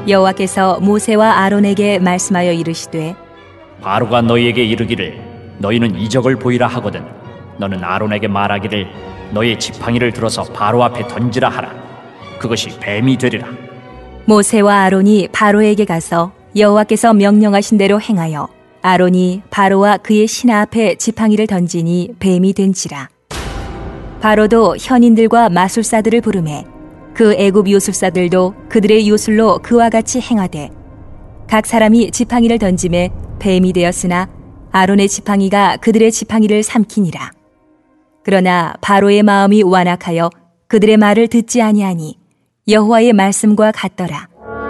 여호와께서 모세와 아론에게 말씀하여 이르시되 바로가 너희에게 이르기를 너희는 이적을 보이라 하거든 너는 아론에게 말하기를 너의 지팡이를 들어서 바로 앞에 던지라 하라. 그것이 뱀이 되리라. 모세와 아론이 바로에게 가서 여호와께서 명령하신 대로 행하여 아론이 바로와 그의 신하 앞에 지팡이를 던지니 뱀이 된지라. 바로도 현인들과 마술사들을 부르매 그 애굽 요술사들도 그들의 요술로 그와 같이 행하되 각 사람이 지팡이를 던짐에 뱀이 되었으나 아론의 지팡이가 그들의 지팡이를 삼키니라. 그러나 바로의 마음이 완악하여 그들의 말을 듣지 아니하니 여호와의 말씀과 같더라.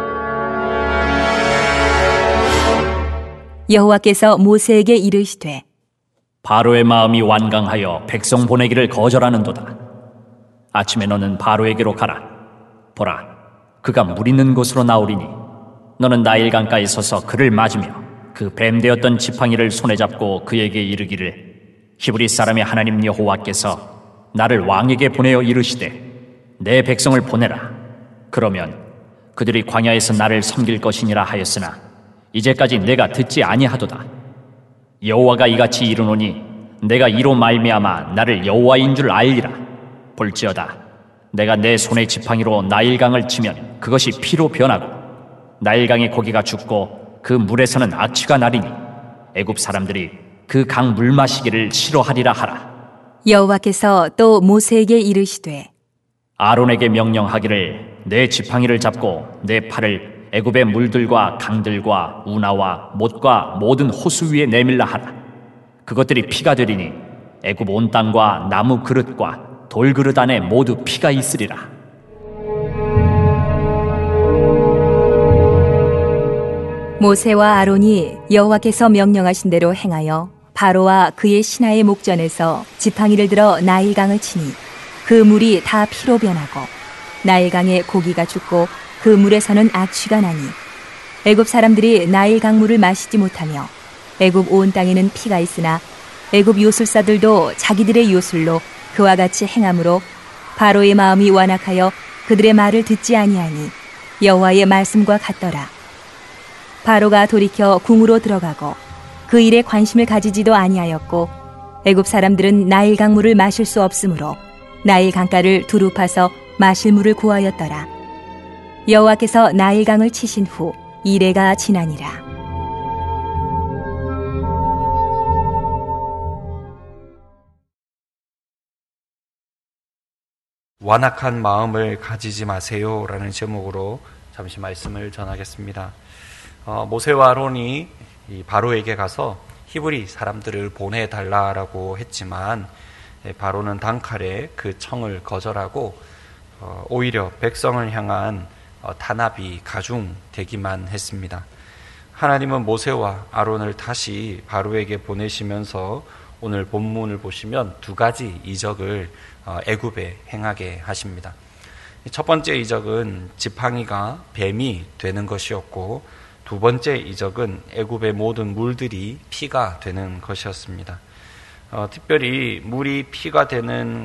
여호와께서 모세에게 이르시되 바로의 마음이 완강하여 백성 보내기를 거절하는도다. 아침에 너는 바로에게로 가라. 보라, 그가 물 있는 곳으로 나오리니 너는 나일강가에 서서 그를 맞으며 그 뱀되었던 지팡이를 손에 잡고 그에게 이르기를 히브리 사람의 하나님 여호와께서 나를 왕에게 보내어 이르시되 내 백성을 보내라. 그러면 그들이 광야에서 나를 섬길 것이니라 하였으나 이제까지 내가 듣지 아니하도다. 여호와가 이같이 이르노니 내가 이로 말미암아 나를 여호와인 줄 알리라. 볼지어다 내가 내 손의 지팡이로 나일강을 치면 그것이 피로 변하고 나일강의 고기가 죽고 그 물에서는 악취가 나리니 애굽 사람들이 그 강 물 마시기를 싫어하리라 하라. 여호와께서 또 모세에게 이르시되 아론에게 명령하기를 내 지팡이를 잡고 내 팔을 애굽의 물들과 강들과 운하와 못과 모든 호수 위에 내밀라 하라. 그것들이 피가 되리니 애굽 온 땅과 나무 그릇과 돌 그릇 안에 모두 피가 있으리라. 모세와 아론이 여호와께서 명령하신 대로 행하여 바로와 그의 신하의 목전에서 지팡이를 들어 나일강을 치니 그 물이 다 피로 변하고 나일강의 고기가 죽고 그 물에서는 악취가 나니 애굽 사람들이 나일강 물을 마시지 못하며 애굽 온 땅에는 피가 있으나 애굽 요술사들도 자기들의 요술로 그와 같이 행함으로 바로의 마음이 완악하여 그들의 말을 듣지 아니하니 여호와의 말씀과 같더라. 바로가 돌이켜 궁으로 들어가고 그 일에 관심을 가지지도 아니하였고 애굽 사람들은 나일 강물을 마실 수 없으므로 나일 강가를 두루 파서 마실 물을 구하였더라. 여호와께서 나일 강을 치신 후 이레가 지나니라. 완악한 마음을 가지지 마세요 라는 제목으로 잠시 말씀을 전하겠습니다. 모세와 아론이 바로에게 가서 히브리 사람들을 보내달라고 했지만 바로는 단칼에 그 청을 거절하고 오히려 백성을 향한 탄압이 가중되기만 했습니다. 하나님은 모세와 아론을 다시 바로에게 보내시면서 오늘 본문을 보시면 두 가지 이적을 애굽에 행하게 하십니다. 첫 번째 이적은 지팡이가 뱀이 되는 것이었고 두 번째 이적은 애굽의 모든 물들이 피가 되는 것이었습니다. 특별히 물이 피가 되는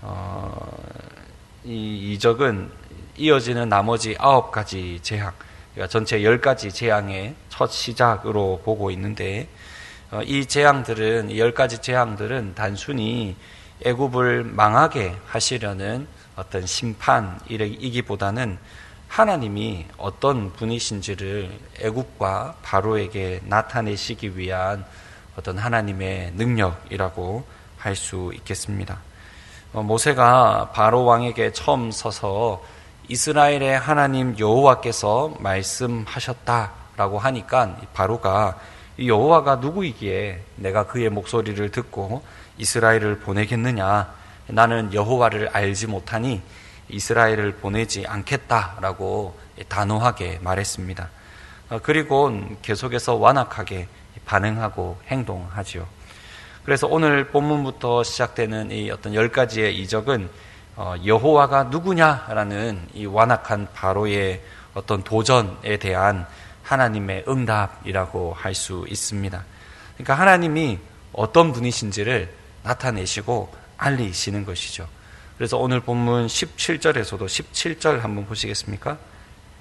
이 이적은 이어지는 나머지 9가지 재앙, 그러니까 전체 10가지 재앙의 첫 시작으로 보고 있는데 이 재앙들은, 이 10가지 재앙들은 단순히 애굽을 망하게 하시려는 어떤 심판이기보다는 하나님이 어떤 분이신지를 애굽과 바로에게 나타내시기 위한 어떤 하나님의 능력이라고 할 수 있겠습니다. 모세가 바로 왕에게 처음 서서 이스라엘의 하나님 여호와께서 말씀하셨다라고 하니까 바로가 이 여호와가 누구이기에 내가 그의 목소리를 듣고 이스라엘을 보내겠느냐, 나는 여호와를 알지 못하니 이스라엘을 보내지 않겠다라고 단호하게 말했습니다. 그리고 계속해서 완악하게 반응하고 행동하지요. 그래서 오늘 본문부터 시작되는 이 어떤 10가지의 이적은 여호와가 누구냐라는 이 완악한 바로의 어떤 도전에 대한 하나님의 응답이라고 할 수 있습니다. 그러니까 하나님이 어떤 분이신지를 나타내시고 알리시는 것이죠. 그래서 오늘 본문 17절에서도 17절 한번 보시겠습니까?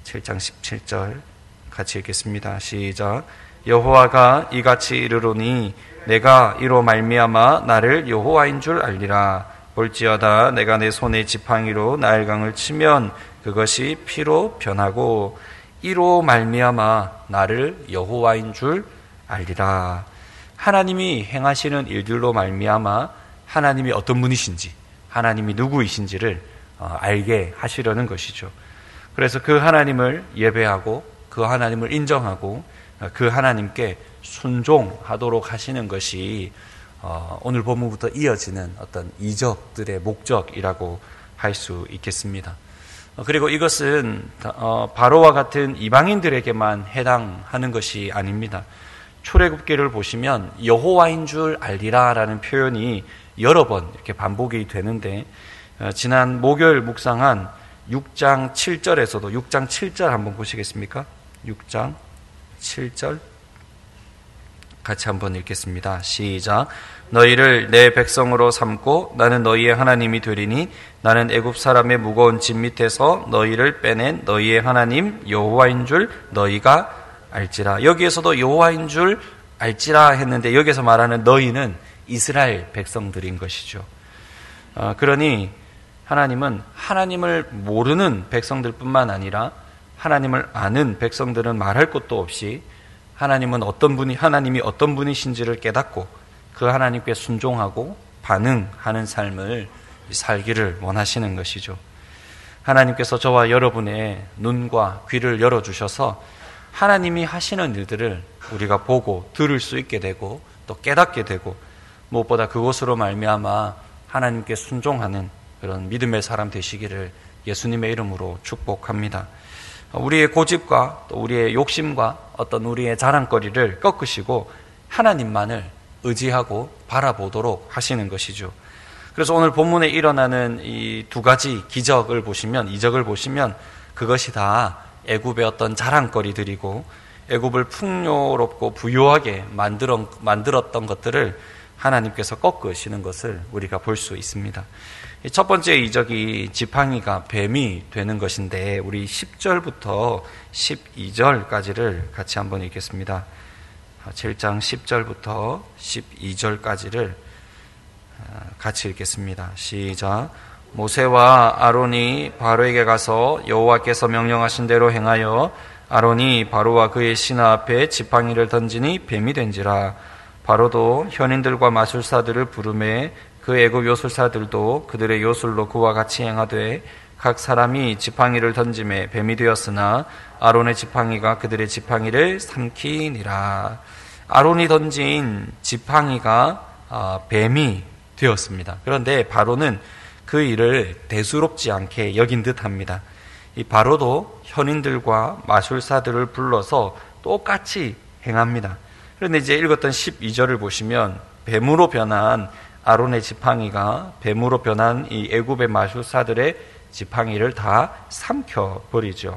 7장 17절 같이 읽겠습니다. 시작. 여호와가 이같이 이르노니 내가 이로 말미암아 나를 여호와인 줄 알리라. 볼지어다 내가 내 손의 지팡이로 나일강을 치면 그것이 피로 변하고 이로 말미암아 나를 여호와인 줄 알리라. 하나님이 행하시는 일들로 말미암아 하나님이 어떤 분이신지, 하나님이 누구이신지를 알게 하시려는 것이죠. 그래서 그 하나님을 예배하고 그 하나님을 인정하고 그 하나님께 순종하도록 하시는 것이 오늘 본문부터 이어지는 어떤 이적들의 목적이라고 할 수 있겠습니다. 그리고 이것은 바로와 같은 이방인들에게만 해당하는 것이 아닙니다. 출애굽기를 보시면 여호와인 줄 알리라라는 표현이 여러 번 이렇게 반복이 되는데, 지난 목요일 묵상한 6장 7절에서도 6장 7절 한번 보시겠습니까? 6장 7절 같이 한번 읽겠습니다. 시작. 너희를 내 백성으로 삼고 나는 너희의 하나님이 되리니 나는 애굽 사람의 무거운 짐 밑에서 너희를 빼낸 너희의 하나님 여호와인 줄 너희가 알지라. 여기에서도 여호와인 줄 알지라 했는데 여기서 말하는 너희는 이스라엘 백성들인 것이죠. 그러니 하나님은 하나님을 모르는 백성들뿐만 아니라 하나님을 아는 백성들은 말할 것도 없이 하나님이 어떤 분이신지를 깨닫고 그 하나님께 순종하고 반응하는 삶을 살기를 원하시는 것이죠. 하나님께서 저와 여러분의 눈과 귀를 열어주셔서 하나님이 하시는 일들을 우리가 보고 들을 수 있게 되고 또 깨닫게 되고 무엇보다 그것으로 말미암아 하나님께 순종하는 그런 믿음의 사람 되시기를 예수님의 이름으로 축복합니다. 우리의 고집과 또 우리의 욕심과 어떤 우리의 자랑거리를 꺾으시고 하나님만을 의지하고 바라보도록 하시는 것이죠. 그래서 오늘 본문에 일어나는 이 두 가지 이적을 보시면 그것이 다 애굽의 어떤 자랑거리들이고 애굽을 풍요롭고 부유하게 만들었던 것들을 하나님께서 꺾으시는 것을 우리가 볼 수 있습니다. 첫 번째 이적이 지팡이가 뱀이 되는 것인데 우리 10절부터 12절까지를 같이 한번 읽겠습니다. 7장 10절부터 12절까지를 같이 읽겠습니다. 시작. 모세와 아론이 바로에게 가서 여호와께서 명령하신 대로 행하여 아론이 바로와 그의 신하 앞에 지팡이를 던지니 뱀이 된지라. 바로도 현인들과 마술사들을 부르매 그 애굽 요술사들도 그들의 요술로 그와 같이 행하되 각 사람이 지팡이를 던짐에 뱀이 되었으나 아론의 지팡이가 그들의 지팡이를 삼키니라. 아론이 던진 지팡이가 뱀이 되었습니다. 그런데 바로는 그 일을 대수롭지 않게 여긴 듯합니다. 이 바로도 현인들과 마술사들을 불러서 똑같이 행합니다. 그런데 이제 읽었던 12절을 보시면 뱀으로 변한 아론의 지팡이가 뱀으로 변한 이 애굽의 마술사들의 지팡이를 다 삼켜버리죠.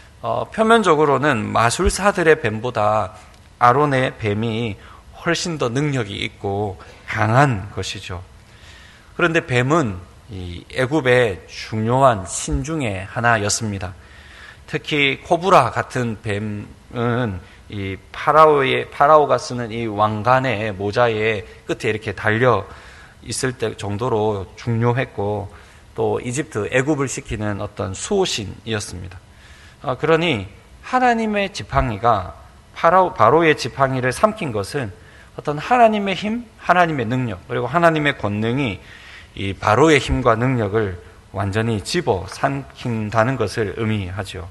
표면적으로는 마술사들의 뱀보다 아론의 뱀이 훨씬 더 능력이 있고 강한 것이죠. 그런데 뱀은 이 애굽의 중요한 신 중에 하나였습니다. 특히 코브라 같은 뱀은 이 파라오가 쓰는 이 왕관의 모자의 끝에 이렇게 달려 있을 때 정도로 중요했고 또 이집트 애굽을 시키는 어떤 수호신이었습니다. 그러니 하나님의 지팡이가 바로의 지팡이를 삼킨 것은 어떤 하나님의 힘, 하나님의 능력 그리고 하나님의 권능이 이 바로의 힘과 능력을 완전히 집어 삼킨다는 것을 의미하죠.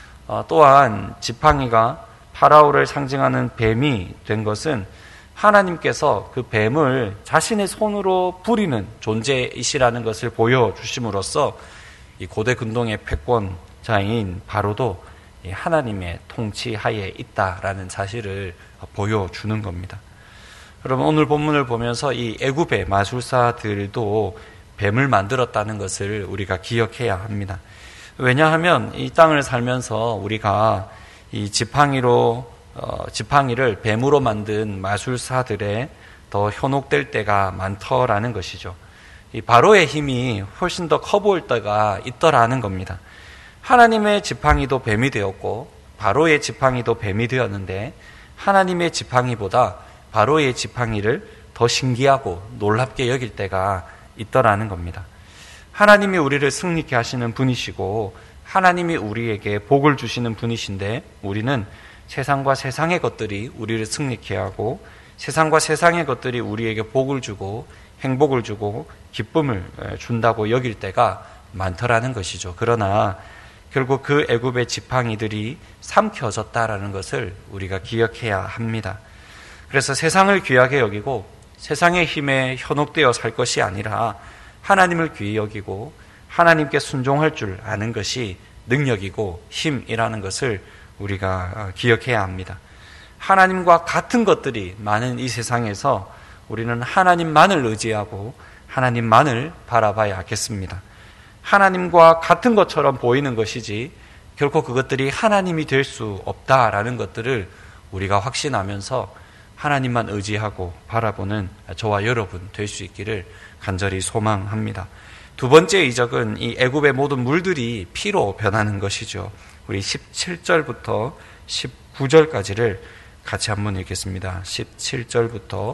또한 지팡이가 파라오를 상징하는 뱀이 된 것은 하나님께서 그 뱀을 자신의 손으로 부리는 존재이시라는 것을 보여주심으로써 이 고대 근동의 패권자인 바로도 하나님의 통치하에 있다라는 사실을 보여주는 겁니다. 그러면 오늘 본문을 보면서 이 애굽의 마술사들도 뱀을 만들었다는 것을 우리가 기억해야 합니다. 왜냐하면 이 땅을 살면서 우리가 이 지팡이를 뱀으로 만든 마술사들에 더 현혹될 때가 많더라는 것이죠. 이 바로의 힘이 훨씬 더 커 보일 때가 있더라는 겁니다. 하나님의 지팡이도 뱀이 되었고 바로의 지팡이도 뱀이 되었는데 하나님의 지팡이보다 바로의 지팡이를 더 신기하고 놀랍게 여길 때가 있더라는 겁니다. 하나님이 우리를 승리케 하시는 분이시고 하나님이 우리에게 복을 주시는 분이신데 우리는 세상과 세상의 것들이 우리를 승리케 하고 세상과 세상의 것들이 우리에게 복을 주고 행복을 주고 기쁨을 준다고 여길 때가 많더라는 것이죠. 그러나 결국 그 애굽의 지팡이들이 삼켜졌다라는 것을 우리가 기억해야 합니다. 그래서 세상을 귀하게 여기고 세상의 힘에 현혹되어 살 것이 아니라 하나님을 귀히 여기고 하나님께 순종할 줄 아는 것이 능력이고 힘이라는 것을 우리가 기억해야 합니다. 하나님과 같은 것들이 많은 이 세상에서 우리는 하나님만을 의지하고 하나님만을 바라봐야겠습니다. 하나님과 같은 것처럼 보이는 것이지 결코 그것들이 하나님이 될 수 없다라는 것들을 우리가 확신하면서 하나님만 의지하고 바라보는 저와 여러분 될 수 있기를 간절히 소망합니다. 두 번째 이적은 이 애굽의 모든 물들이 피로 변하는 것이죠. 우리 17절부터 19절까지를 같이 한번 읽겠습니다. 17절부터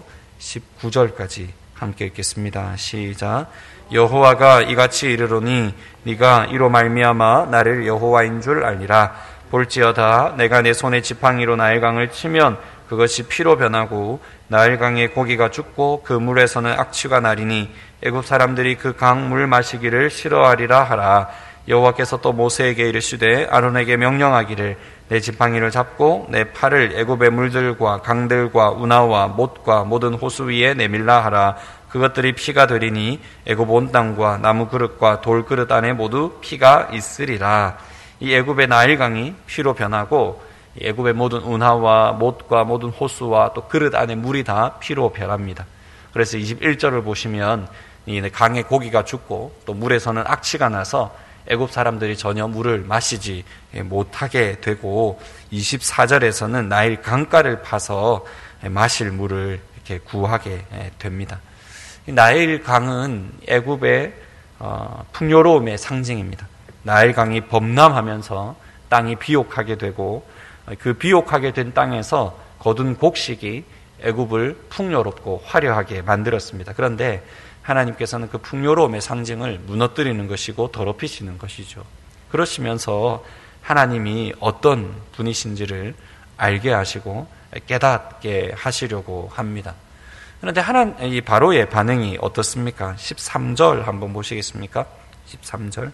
19절까지 함께 읽겠습니다. 시작. 여호와가 이같이 이르노니 네가 이로 말미암아 나를 여호와인 줄 알리라. 볼지어다 내가 내 손에 지팡이로 나일강을 치면 그것이 피로 변하고 나일강의 고기가 죽고 그 물에서는 악취가 나리니 애굽 사람들이 그 강 물 마시기를 싫어하리라 하라. 여호와께서 또 모세에게 이르시되 아론에게 명령하기를 내 지팡이를 잡고 내 팔을 애굽의 물들과 강들과 운하와 못과 모든 호수 위에 내밀라 하라. 그것들이 피가 되리니 애굽 온 땅과 나무 그릇과 돌 그릇 안에 모두 피가 있으리라. 이 애굽의 나일강이 피로 변하고 애굽의 모든 운하와 못과 모든 호수와 또 그릇 안에 물이 다 피로 변합니다. 그래서 21절을 보시면 이 강의 고기가 죽고 또 물에서는 악취가 나서 애굽 사람들이 전혀 물을 마시지 못하게 되고 24절에서는 나일 강가를 파서 마실 물을 이렇게 구하게 됩니다. 나일 강은 애굽의 풍요로움의 상징입니다. 나일 강이 범람하면서 땅이 비옥하게 되고 그 비옥하게 된 땅에서 거둔 곡식이 애굽을 풍요롭고 화려하게 만들었습니다. 그런데 하나님께서는 그 풍요로움의 상징을 무너뜨리는 것이고 더럽히시는 것이죠. 그러시면서 하나님이 어떤 분이신지를 알게 하시고 깨닫게 하시려고 합니다. 그런데 이 바로의 반응이 어떻습니까? 13절 한번 보시겠습니까? 13절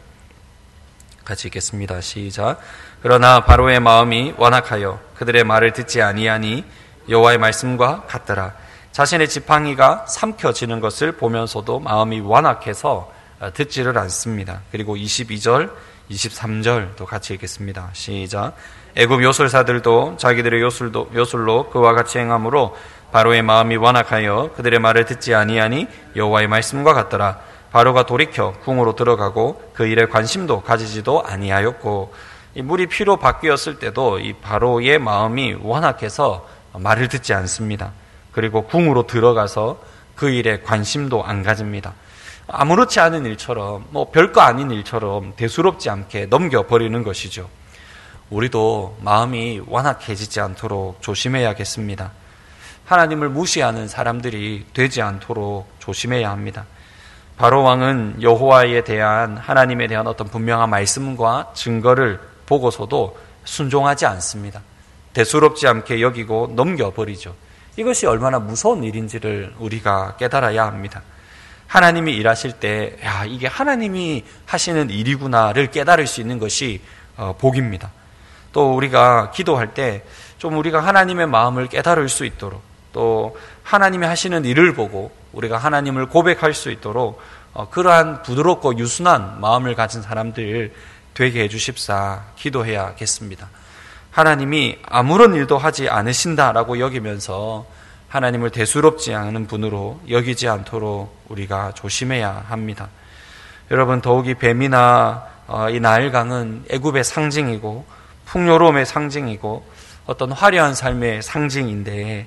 같이 읽겠습니다. 시작. 그러나 바로의 마음이 완악하여 그들의 말을 듣지 아니하니 여호와의 말씀과 같더라. 자신의 지팡이가 삼켜지는 것을 보면서도 마음이 완악해서 듣지를 않습니다. 그리고 22절, 23절도 같이 읽겠습니다. 시작. 애굽 요술사들도 자기들의 요술로 그와 같이 행함으로 바로의 마음이 완악하여 그들의 말을 듣지 아니하니 여호와의 말씀과 같더라. 바로가 돌이켜 궁으로 들어가고 그 일에 관심도 가지지도 아니하였고, 이 물이 피로 바뀌었을 때도 이 바로의 마음이 완악해서 말을 듣지 않습니다. 그리고 궁으로 들어가서 그 일에 관심도 안 가집니다. 아무렇지 않은 일처럼, 별거 아닌 일처럼 대수롭지 않게 넘겨버리는 것이죠. 우리도 마음이 완악해지지 않도록 조심해야겠습니다. 하나님을 무시하는 사람들이 되지 않도록 조심해야 합니다. 바로 왕은 여호와에 대한, 하나님에 대한 어떤 분명한 말씀과 증거를 보고서도 순종하지 않습니다. 대수롭지 않게 여기고 넘겨버리죠. 이것이 얼마나 무서운 일인지를 우리가 깨달아야 합니다. 하나님이 일하실 때, 이게 하나님이 하시는 일이구나를 깨달을 수 있는 것이 복입니다. 또 우리가 기도할 때 좀 우리가 하나님의 마음을 깨달을 수 있도록, 또 하나님이 하시는 일을 보고 우리가 하나님을 고백할 수 있도록 그러한 부드럽고 유순한 마음을 가진 사람들 되게 해주십사 기도해야겠습니다. 하나님이 아무런 일도 하지 않으신다라고 여기면서 하나님을 대수롭지 않은 분으로 여기지 않도록 우리가 조심해야 합니다. 여러분, 더욱이 뱀이나 이 나일강은 애굽의 상징이고 풍요로움의 상징이고 어떤 화려한 삶의 상징인데,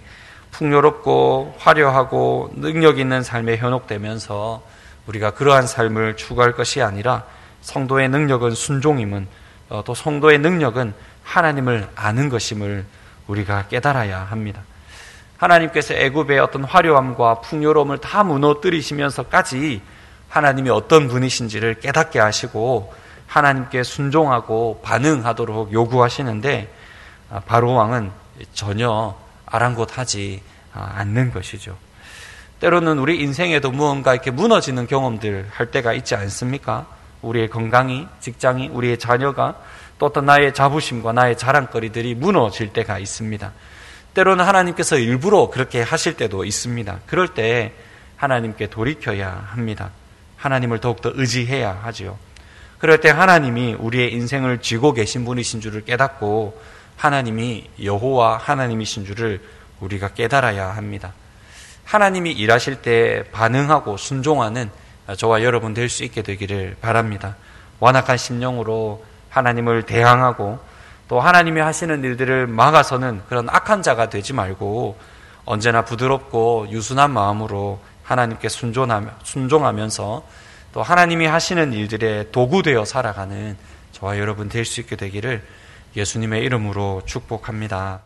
풍요롭고 화려하고 능력 있는 삶에 현혹되면서 우리가 그러한 삶을 추구할 것이 아니라 성도의 능력은 순종임은 또 성도의 능력은 하나님을 아는 것임을 우리가 깨달아야 합니다. 하나님께서 애굽의 어떤 화려함과 풍요로움을 다 무너뜨리시면서까지 하나님이 어떤 분이신지를 깨닫게 하시고 하나님께 순종하고 반응하도록 요구하시는데 바로 왕은 전혀 아랑곳하지 않는 것이죠. 때로는 우리 인생에도 무언가 이렇게 무너지는 경험들 할 때가 있지 않습니까? 우리의 건강이, 직장이, 우리의 자녀가, 또 어떤 나의 자부심과 나의 자랑거리들이 무너질 때가 있습니다. 때로는 하나님께서 일부러 그렇게 하실 때도 있습니다. 그럴 때 하나님께 돌이켜야 합니다. 하나님을 더욱더 의지해야 하지요. 그럴 때 하나님이 우리의 인생을 쥐고 계신 분이신 줄을 깨닫고 하나님이 여호와 하나님이신 줄을 우리가 깨달아야 합니다. 하나님이 일하실 때 반응하고 순종하는 저와 여러분 될 수 있게 되기를 바랍니다. 완악한 심령으로 하나님을 대항하고 또 하나님이 하시는 일들을 막아서는 그런 악한 자가 되지 말고 언제나 부드럽고 유순한 마음으로 하나님께 순종하면서 또 하나님이 하시는 일들의 도구 되어 살아가는 저와 여러분 될 수 있게 되기를 예수님의 이름으로 축복합니다.